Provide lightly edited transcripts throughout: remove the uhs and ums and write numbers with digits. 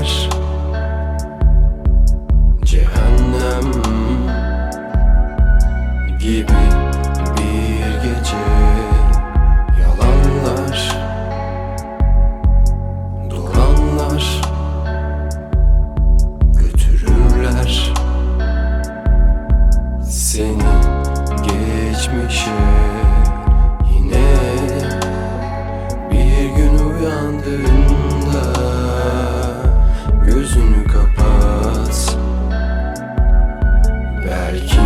geçer. Cehennem gibi bir gece. Yalanlar, dolanlar götürürler seni geçmişe. Yine bir gün uyandığında gözünü kapat, belki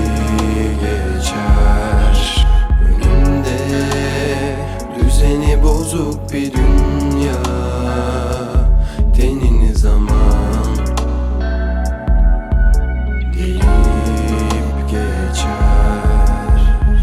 geçer. Önünde düzeni bozuk bir dünya, tenini zaman delip geçer.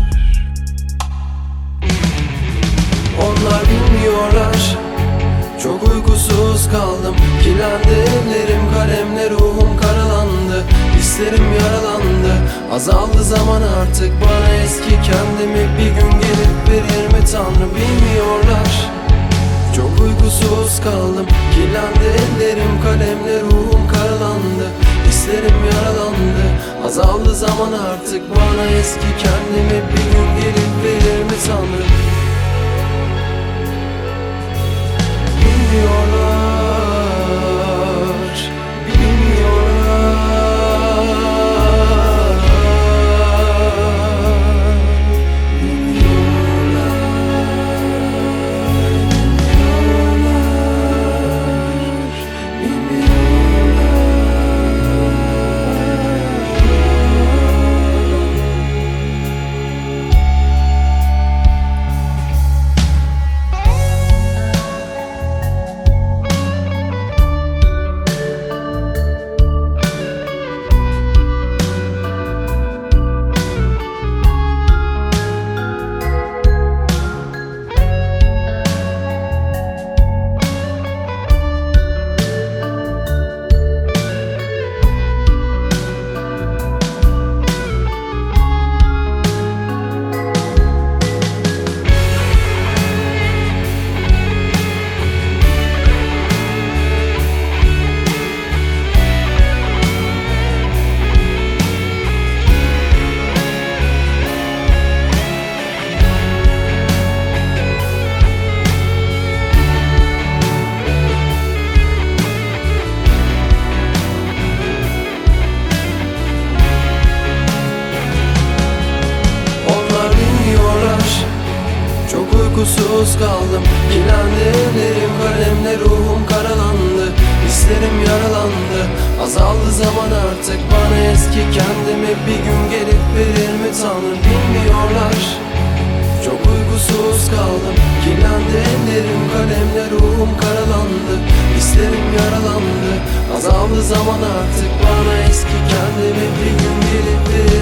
Onlar bilmiyorlar, çok uykusuz kaldım. Kirlendi ellerim, kalemle ruhum karalandı. Hislerim yaralandı, azaldı zaman artık. Bana eski kendimi bir gün gelip verir mi Tanrı, bilmiyorlar. Çok uykusuz kaldım. Kirlendi ellerim, kalemle ruhum karalandı. Hislerim yaralandı, azaldı zaman artık. Bana eski kendimi bir gün gelip verir mi Tanrı? Bilmiyorlar, bilmiyorlar, uykusuz kaldım. Kirlendi ellerim, kalemle ruhum karalandı. Hislerim yaralandı, azaldı zaman artık. Bana eski kendimi bir gün gelip verir mi Tanrı, bilmiyorlar. Çok uykusuz kaldım. Kirlendi ellerim, kalemle ruhum karalandı. Hislerim yaralandı, azaldı zaman artık. Bana eski kendimi bir gün gelip verir